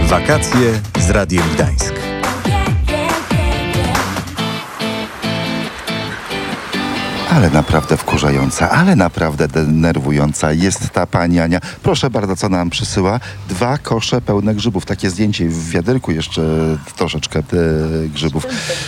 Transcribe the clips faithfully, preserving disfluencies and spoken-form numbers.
Wakacje z Radiem Gdańsk. Ale naprawdę wkurzająca, ale naprawdę denerwująca jest ta pani Ania. Proszę bardzo, co nam przysyła? Dwa kosze pełne grzybów. Takie zdjęcie w wiaderku jeszcze troszeczkę grzybów.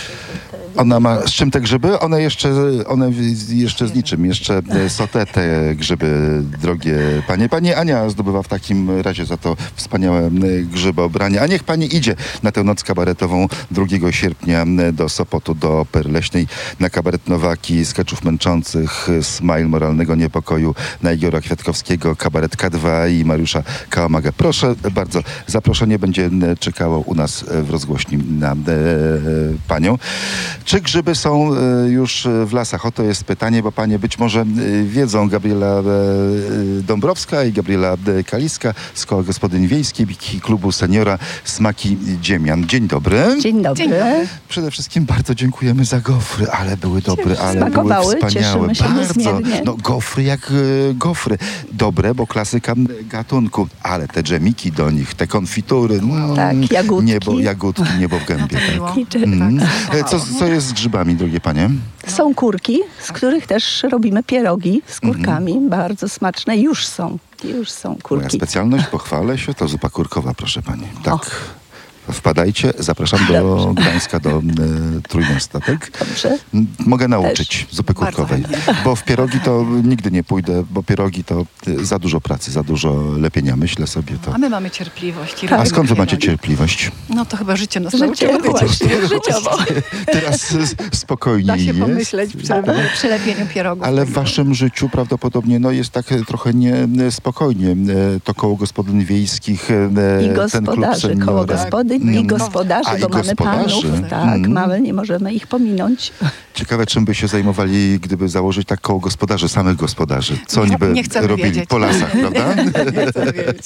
Ona ma, z czym te grzyby? One jeszcze, one jeszcze z niczym. Jeszcze sotę te grzyby, drogie panie. Pani Ania zdobywa w takim razie za to wspaniałe grzyboobranie. A niech pani idzie na tę noc kabaretową drugiego sierpnia do Sopotu, do Perleśnej, na kabaret Nowaki, skeczów męczących, Smile Moralnego Niepokoju, na Igora Kwiatkowskiego, kabaret K dwa i Mariusza Kałamagę. Proszę bardzo, zaproszenie będzie czekało u nas w rozgłośni na e, panią. Czy grzyby są już w lasach? Oto jest pytanie, bo panie być może wiedzą. Gabriela Dąbrowska i Gabriela Kaliska z Koła Gospodyń Wiejskich i Klubu Seniora Smaki Ziemian. Dzień dobry. Dzień dobry. Dzień dobry. Przede wszystkim bardzo dziękujemy za gofry, ale były dobre, ale Smakowały, były wspaniałe. cieszymy się Bardzo. niezmiernie. No gofry jak e, gofry. Dobre, bo klasyka gatunku, ale te dżemiki do nich, te konfitury. No, Tak, jagódki. Niebo, jagódki, niebo w gębie. No to tak. miło. I czy- Mm. Tak. E, Co, co jest z grzybami, drogie panie? Są kurki, z których też robimy pierogi z kurkami. Bardzo smaczne. Już są. Już są Moja kurki. specjalność, pochwalę się, to zupa kurkowa, proszę pani. Tak. Wpadajcie, zapraszam do Dobrze. Gdańska, do e, Trójmiasta, tak? Dobrze. M- Mogę nauczyć zupy Bardzo kurkowej, chętnie. bo w pierogi to nigdy nie pójdę, bo pierogi to e, za dużo pracy, za dużo lepienia, myślę sobie to. A my mamy cierpliwość. i A robimy skąd wy macie pierogi. cierpliwość? No to chyba życie nas Życie, nauczyło tej właśnie, cierpliwości. życiowo. Teraz s- spokojniej Da się jest. pomyśleć przy przy lepieniu pierogów. Ale w Także- waszym życiu prawdopodobnie no, jest tak e, trochę niespokojnie. To koło gospodyń wiejskich, e, I ten klub gospodarzy, seniora. koło gospodyń Mm. i gospodarzy, A, i bo mamy gospodarzy. panów. Tak, Mm. mamy, nie możemy ich pominąć. Ciekawe, czym by się zajmowali, gdyby założyć tak koło gospodarzy, samych gospodarzy. Co Nie- oni by nie chcemy robili wiedzieć. po lasach, prawda? Nie chcę wiedzieć.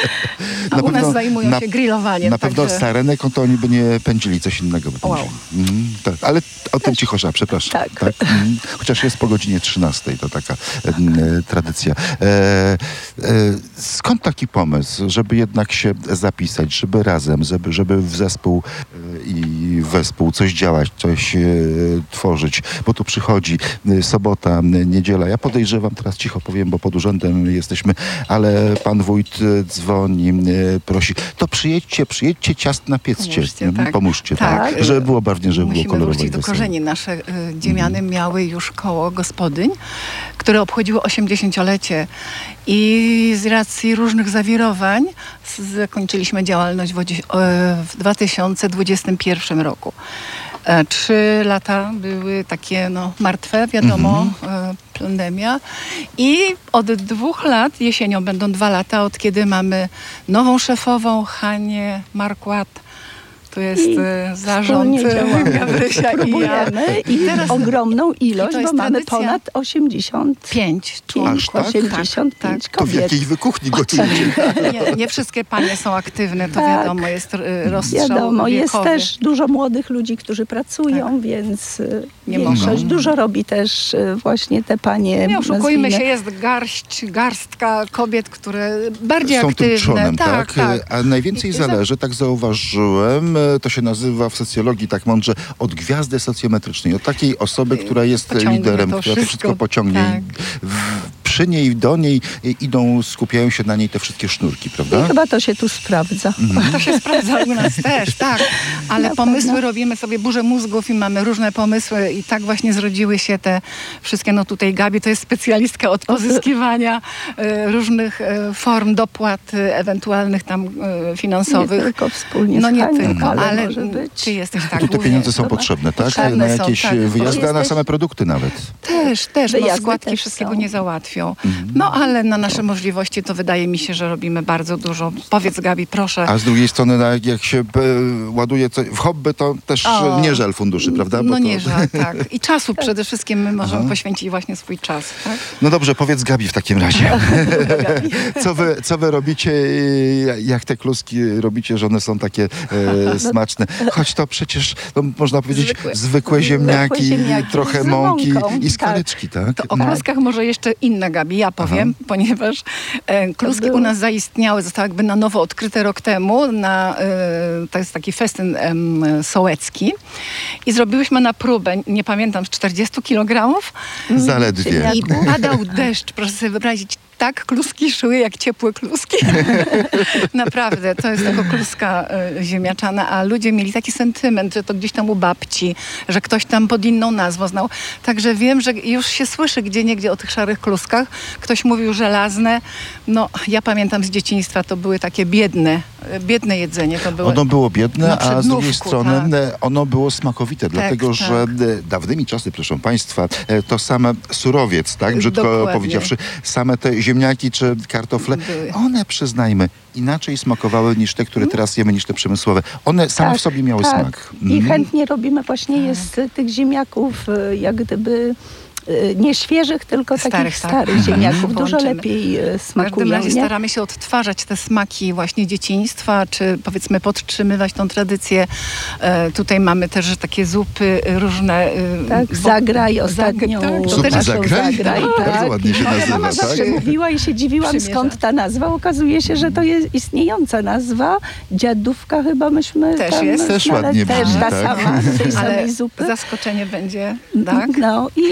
A Na u nas pewno- zajmują na- się grillowaniem. Na pewno także- sarenek to oni by nie pędzili, coś innego by Wow. pędzili. Mm, tak. Ale o tym cichosza, przepraszam. Tak. Mm. Chociaż jest po godzinie trzynastej, to taka mm, e, tradycja. E, e, skąd taki pomysł, żeby jednak się zapisać, żeby razem, żeby, żeby w zespół e, i wespół coś działać, coś e, tworzyć, bo tu przychodzi e, sobota, e, niedziela. Ja podejrzewam, teraz cicho powiem, bo pod urzędem jesteśmy, ale pan wójt e, dzwoni, e, prosi, to przyjedźcie, przyjedźcie, ciast napiedzcie. Pomóżcie, tak. Pomóżcie, tak. Tak. Żeby było barwnie, żeby było Musimy kolorowo i wrócić do wesoło. korzeni. Nasze y, Dziemiany miały już koło gospodyń, które obchodziło osiemdziesięciolecie i z racji różnych zawirowań z- zakończyliśmy działalność w, odzie- e, w dwa tysiące dwudziestym pierwszym roku. E, Trzy lata były takie no, martwe, wiadomo, e, pandemia. I od dwóch lat, jesienią będą dwa lata, od kiedy mamy nową szefową, Hanię Markłat. To jest I e, zarząd wspólnie działamy. Gabrysia i ja. Próbujemy i teraz- ogromną ilość, to jest bo mamy tradycja. ponad osiemdziesiąt Pięć Aż członków. tak? osiemdziesiąt Tak, pięć tak. To w kobiet. jakiej wy kuchni gotujecie? Nie, nie wszystkie panie są aktywne, to Tak. wiadomo, jest y, rozstrzał Wiadomo, jest wiekowy. też dużo młodych ludzi, którzy pracują, więc y, Nie większość mogą. dużo robi też y, właśnie te panie. Nie oszukujmy nazwijmy, się, jest garść, garstka kobiet, które bardziej Są tym aktywne. trzonem, tak? tak. A najwięcej I- i za- zależy, tak zauważyłem, e, to się nazywa w socjologii tak mądrze, od gwiazdy socjometrycznej, od takiej osoby, która jest Pociągnie liderem, to która to wszystko, wszystko pociągnie. tak. I w, przy niej, do niej e, idą, skupiają się na niej te wszystkie sznurki, prawda? I chyba to się tu sprawdza. To się sprawdza u nas też, tak. Ale Na pomysły pewno. robimy sobie burzę mózgów i mamy różne pomysły i tak właśnie zrodziły się te wszystkie, no tutaj Gabi to jest specjalistka od pozyskiwania e, różnych e, form dopłat e, ewentualnych tam e, Nie finansowych. tylko wspólnie No z nie Hanią, tylko, ale, ale może mm, być. ty jesteś tak. Tu te głównie- pieniądze są Dobra. potrzebne, tak? Potrzebne Na są, jakieś tak. wyjazdy, a na Jesteś- same produkty nawet. Też, też, no Wyjazdy składki też wszystkiego są. nie załatwią. No ale na nasze możliwości to wydaje mi się, że robimy bardzo dużo. Powiedz Gabi, proszę. A z drugiej strony, no, jak się e, ładuje coś w hobby, to też O. nie żal funduszy, prawda? Bo No to... nie żal, tak. I czasu przede wszystkim my możemy Aha. poświęcić właśnie swój czas. Tak? No dobrze, powiedz Gabi w takim razie. co, wy, co wy robicie, e, jak te kluski robicie, że one są takie e, smaczne? Choć to przecież, no, można powiedzieć, zwykłe, Zwykłe. ziemniaki, Zwykłe ziemniaki trochę z mąki mąką, i tak. skaleczki, tak? To o No. kluskach może jeszcze inna Gabi, ja powiem, ponieważ e, kluski u nas zaistniały, zostały jakby na nowo odkryte rok temu. Na, e, to jest taki festyn e, sołecki. I zrobiłyśmy na próbę, nie pamiętam, z czterdziestu kilogramów. Zaledwie. I padał deszcz, proszę sobie wyobrazić, tak kluski szły jak ciepłe kluski. Naprawdę, to jest tylko kluska y, ziemniaczana, a ludzie mieli taki sentyment, że to gdzieś tam u babci, że ktoś tam pod inną nazwą znał. Także wiem, że już się słyszy gdzieniegdzie o tych szarych kluskach. Ktoś mówił żelazne. No, ja pamiętam z dzieciństwa, to były takie biedne, biedne jedzenie. To były Ono było biedne, na a z drugiej przednówku, strony tak. e, ono było smakowite, dlatego tak. że e, dawnymi czasy, proszę państwa, e, to same surowiec, tak, brzydko Dokładnie. powiedziawszy, same te ziemniaki czy kartofle, Były. one, przyznajmy, inaczej smakowały niż te, które teraz jemy, niż te przemysłowe. One same w sobie miały tak. smak. I Mhm. chętnie robimy właśnie jest z tych ziemniaków, y, jak gdyby y, nie świeżych, tylko Starych, takich tak. starych Mhm. ziemniaków. Dużo Połączymy. lepiej y, W każdym smakują. razie Nie? staramy się odtwarzać te smaki właśnie dzieciństwa, czy powiedzmy podtrzymywać tą tradycję. E, tutaj mamy też takie zupy różne. E, Tak, bo- zagraj ostatnią. tak, to Zupy też zagraj? zagraj Bardzo tak. ładnie się Moja nazywa, mama tak? zawsze mówiła i się dziwiłam, Przymierza. skąd ta nazwa. Okazuje się, że to jest istniejąca nazwa. Dziadówka chyba myśmy Też tam jest. Też znaleźli. ładnie Też brzmi, ta tak? sama, z tej Ale samej zupy. zaskoczenie będzie, tak? No i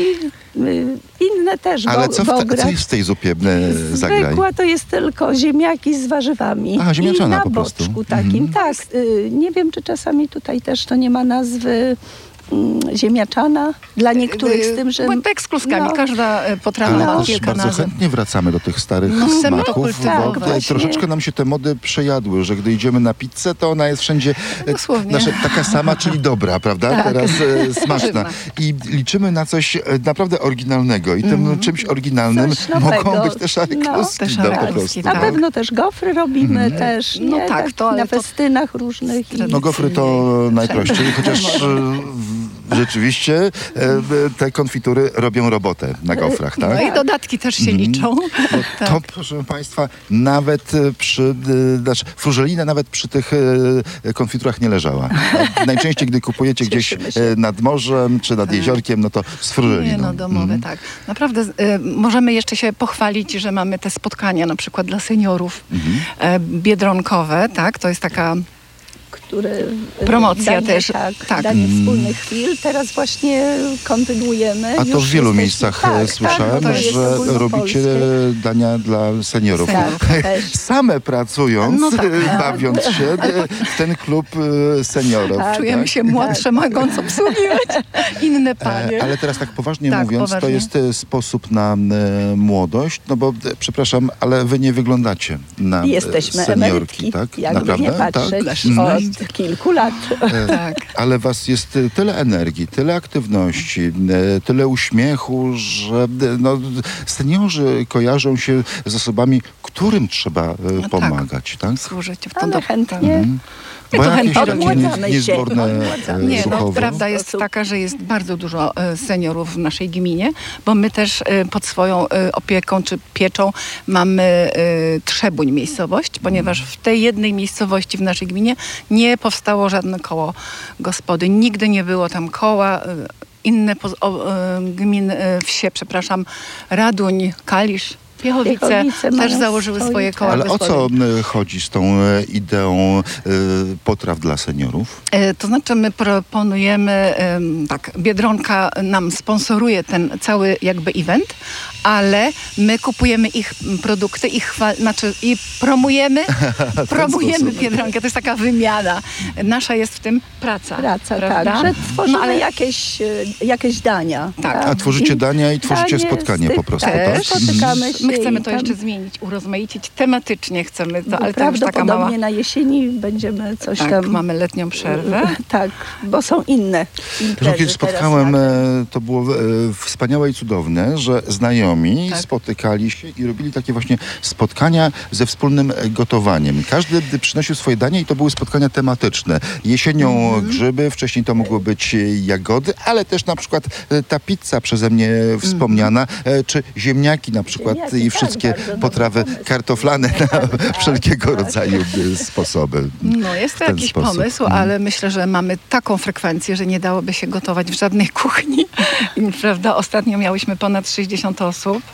y, inne też. Ale wo- co, w ta, wograć. co jest w tej zupie e, zagraj? Zwykła to jest tylko ziemniaki z warzywami. Aha, ziemniaczana I na po prostu. boczku takim, Mhm. tak. Y, nie wiem, czy czasami tutaj też to nie ma nazwy mm, ziemniaczana. Dla niektórych z tym, że... Bo tak z kluskami, no. każda e, potrawa Ale ma też kilka bardzo nazw. chętnie wracamy do tych starych No, chcemy to smaków, kultywować. bo Tak, właśnie. troszeczkę nam się te mody przejadły, że gdy idziemy na pizzę, to ona jest wszędzie e, Dosłownie. nasze, taka sama, czyli dobra, prawda? Tak. Teraz e, smaczna. Pożywna. I liczymy na coś e, naprawdę oryginalnego. I tym czymś oryginalnym Coś nowego. mogą być te szare No, kluski. te no, szare po kluski, prostu. Na tak. pewno też gofry robimy też, No nie? tak, to, ale na to- festynach różnych. I... No gofry to najprościej, chociaż e, w- rzeczywiście e, te konfitury robią robotę na gofrach, tak? No i dodatki też się liczą. Tak. To, proszę państwa, nawet e, przy, e, znaczy frużelina nawet przy tych e, konfiturach nie leżała. Najczęściej, gdy kupujecie gdzieś Cieszymy się. e, nad morzem czy nad jeziorkiem, no to z frużeliną. Nie no, domowe, tak. Naprawdę y, możemy jeszcze się pochwalić, że mamy te spotkania na przykład dla seniorów e, biedronkowe, tak? To jest taka... które Promocja danie, też, Tak, tak. danie wspólnych chwil. Teraz właśnie kontynuujemy. A to Już w wielu jesteśmy- miejscach tak, e, słyszałem, tak, to jest że robicie ogólnopolskie. dania dla seniorów. Seniorów. Tak, też. Same pracując, No tak. e, bawiąc się e, w ten klub e, seniorów. Tak. Czujemy się młodsze, mogąc obsługiwać inne panie. E, Ale teraz tak poważnie Tak, mówiąc, to poważnie. jest e, sposób na e, młodość, no bo e, przepraszam, ale wy nie wyglądacie na e, Jesteśmy seniorki, emerytki, tak? jakby Naprawdę? nie patrzeć, Tak? od kilku lat. Tak. Ale was jest e, tyle energii, tyle aktywności, e, tyle uśmiechu, że e, no, seniorzy kojarzą się z osobami, którym trzeba e, tak. pomagać, tak? Służyć w to Ale do... chętnie. Mhm. Ja Bo to jakieś chętnie takie odmładzamy nie, się. niezborne Odmładzamy. e, Nie, no, ruchowo. prawda jest Sposób. taka, że jest bardzo dużo e, seniorów w naszej gminie, bo my też e, pod swoją e, opieką czy pieczą mamy e, Trzebuń miejscowość, ponieważ w tej jednej miejscowości w naszej gminie nie powstało żadne koło gospody. Nigdy nie było tam koła. E, inne poz- o, e, gminy, e, wsie, przepraszam, Raduń, Kalisz, Piechowice, Piechowice też mają założyły swoje, swoje koła Ale o gospodyń. co m, chodzi z tą e, ideą e, potraw dla seniorów? E, To znaczy my proponujemy, em, tak, Biedronka nam sponsoruje ten cały jakby event, ale my kupujemy ich m, produkty, ich chwal, znaczy i promujemy, promujemy sposób. Biedronkę. To jest taka wymiana. Nasza jest w tym praca. Praca, prawda? tak, że tworzymy No, ale jakieś, e, jakieś dania. Tak. A tworzycie I dania i tworzycie danie spotkanie z tych- po prostu, tak? tak? Spotykamy się My chcemy i to tam- jeszcze zmienić, urozmaicić, tematycznie chcemy to, bo ale to już taka mała... prawdopodobnie na jesieni będziemy coś Tak, tam... mamy letnią przerwę. Tak, bo są inne imprezy. Zresztą kiedyś teraz spotkałem, nagle. e, to było e, wspaniałe i cudowne, że znajomi Tak. spotykali się i robili takie właśnie spotkania ze wspólnym e, gotowaniem. Każdy d- przynosił swoje danie i to były spotkania tematyczne. Jesienią Mhm. grzyby, wcześniej to mogły być e, jagody, ale też na przykład e, ta pizza przeze mnie wspomniana, e, czy ziemniaki na przykład Ziemniaki, i tak, wszystkie bardzo dobry potrawy pomysł. kartoflane na wszelkiego rodzaju e, sposoby. No jest w to ten jakiś sposób. pomysł, Mhm. ale myślę, że mamy taką frekwencję, że nie dałoby się gotować w żadnej kuchni. I, prawda? Ostatnio miałyśmy ponad sześćdziesiąt osób.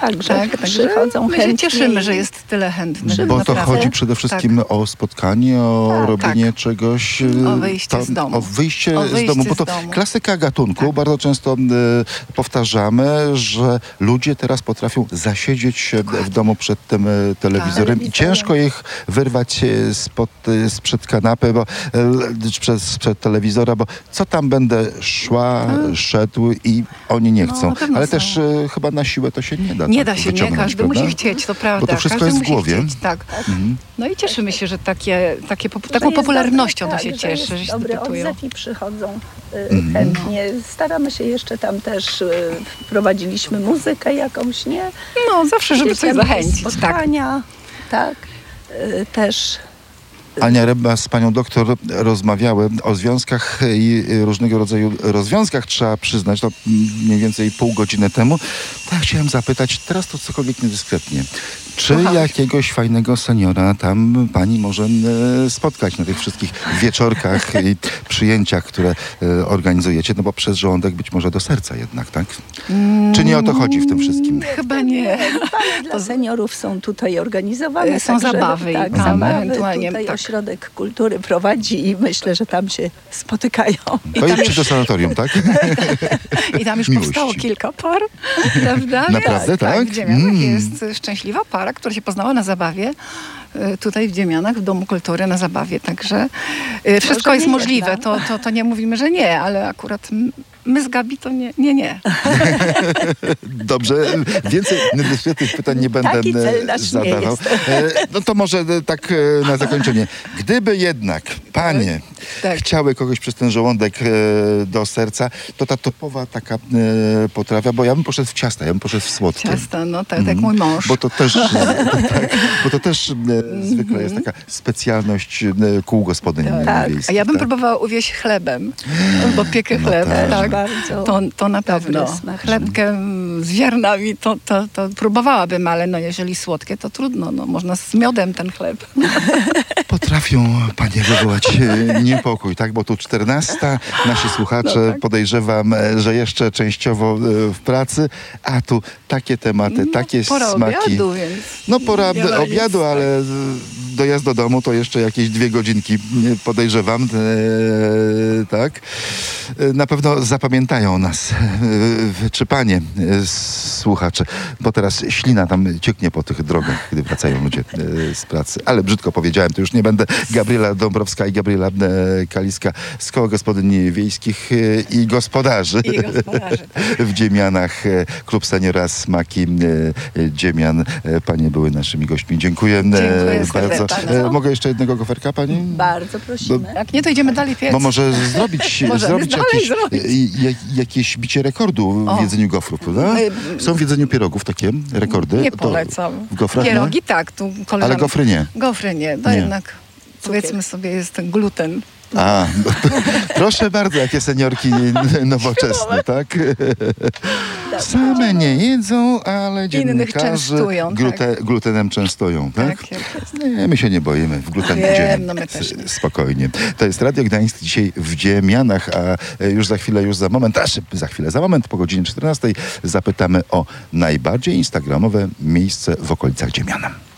Tak, że Tak, także przychodzą my się chętnie cieszymy, i- że jest tyle chętnych. Bo to naprawdę. chodzi przede wszystkim o spotkanie, o Tak, robienie tak. czegoś. e, O wyjście z domu. O wyjście, O z wyjście domu. Bo z to domu. klasyka gatunku. Tak. Bardzo często e, powtarzamy, że ludzie teraz potrafią zasiedzieć się w domu przed tym e, telewizorem i Telewizorem. ciężko ich wyrwać e, spod, e, sprzed kanapy, bo, e, przed, sprzed telewizora, bo co tam będę szła, szedł i oni nie No, chcą. na pewno Ale są. też e, chyba na siłę to się nie da. Nie tak da się, nie. wyciągnąć, Każdy prawda? musi chcieć, to prawda. Bo to wszystko Każdy jest w musi głowie. Chcieć, tak. Mhm. No i cieszymy się, że takie, takie, pop- Że taką jest popularnością dobre, to się tak, cieszy, że że jest się dobry dopytują. odzew i przychodzą y, Mhm. chętnie. Staramy się jeszcze tam też, y, wprowadziliśmy muzykę jakąś, nie? No, zawsze, żeby coś Jakieś zachęcić. Tak. spotkania, tak. Y, też Ania Ryba z panią doktor rozmawiały o związkach i różnego rodzaju rozwiązkach, trzeba przyznać, to mniej więcej pół godziny temu. To ja chciałem zapytać, teraz to cokolwiek niedyskretnie. Czy Słucham. jakiegoś fajnego seniora tam pani może e, spotkać na tych wszystkich wieczorkach i przyjęciach, które e, organizujecie? No bo przez żołądek być może do serca jednak, tak? Czy nie o to chodzi w tym wszystkim? Chyba nie. Bale dla seniorów są tutaj organizowane. Y, są zabawy i tak, tam zabawy. ewentualnie, Tutaj tak. Ośrodek Kultury prowadzi i myślę, że tam się spotykają. To tam idźcie już- do sanatorium, tak? I tam już Miłości. powstało kilka par, prawda? Naprawdę, tak? Tak, w Dziemianach Mm. jest szczęśliwa para, która się poznała na zabawie. y, Tutaj w Dziemianach, w Domu Kultury na zabawie. Także y, wszystko Może jest nie możliwe. jedna. To, to, to nie mówimy, że nie, ale akurat m- my z Gabi to nie, nie, nie. Dobrze, więcej tych pytań nie będę Taki cel e, nasz nie zadawał. jest. E, No to może e, tak e, na zakończenie. Gdyby jednak panie Tak. chciały kogoś przez ten żołądek e, do serca, to ta topowa taka e, potrawa, bo ja bym poszedł w ciasta, ja bym poszedł w słodkie. Ciasta, no tak, jak mój mąż. Bo to też, e, tak, bo to też e, zwykle jest taka specjalność e, kół gospodyń Tak. wiejskich. A ja bym tak? próbowała uwieść chlebem, bo piekę No chleb, tak. tak. Bardzo To, to na dobry, pewno. smaczny. Chlebkiem z ziarnami to, to, to próbowałabym, ale no jeżeli słodkie, to trudno. No, można z miodem ten chleb. Potrafią panie wywołać e, niepokój, tak? Bo tu czternasta, nasi słuchacze No tak. podejrzewam, e, że jeszcze częściowo e, w pracy, a tu takie tematy, takie Pora smaki. obiadu, więc... No pora nie ma nic, obiadu, ale e, dojazd do domu to jeszcze jakieś dwie godzinki, nie, podejrzewam, e, tak? E, Na pewno zapamiętają nas, e, czy panie e, słuchacze, bo teraz ślina tam cieknie po tych drogach, kiedy wracają ludzie e, z pracy. Ale brzydko powiedziałem, to już nie będę. Gabriela Dąbrowska i Gabriela e, Kaliska z Koła Gospodyń Wiejskich e, i Gospodarzy I gospodarzy, tak. w Dziemianach. e, Klub Seniora Smaki e, e, Dziemian. E, Panie były naszymi gośćmi. Dziękuję, e, Dziękuję bardzo. serdecznie. E, Mogę jeszcze jednego goferka, pani? bardzo prosimy. Jak nie, to idziemy dalej piec. Bo może zrobić, Możemy zrobić dalej jakieś, zrobić. e, jak- jakieś bicie rekordu O. w jedzeniu gofrów, prawda? Y, Są w jedzeniu pierogów takie rekordy? Nie To polecam. w gofrach nie? Pierogi tak, tu koleżanka. Ale gofry nie. Gofry nie, to Nie. jednak powiedzmy sobie jest ten gluten. A, proszę bardzo, jakie seniorki nowoczesne, tak? Same nie jedzą, ale dziennikarze częstują, glute, glutenem częstują, tak? Tak, jak jest. Nie, my się nie boimy, w gluten Wiem, idziemy. no my też nie. Spokojnie. To jest Radio Gdańsk dzisiaj w Dziemianach, a już za chwilę, już za moment, aż za chwilę, za moment, po godzinie czternastej zapytamy o najbardziej instagramowe miejsce w okolicach Dziemiana.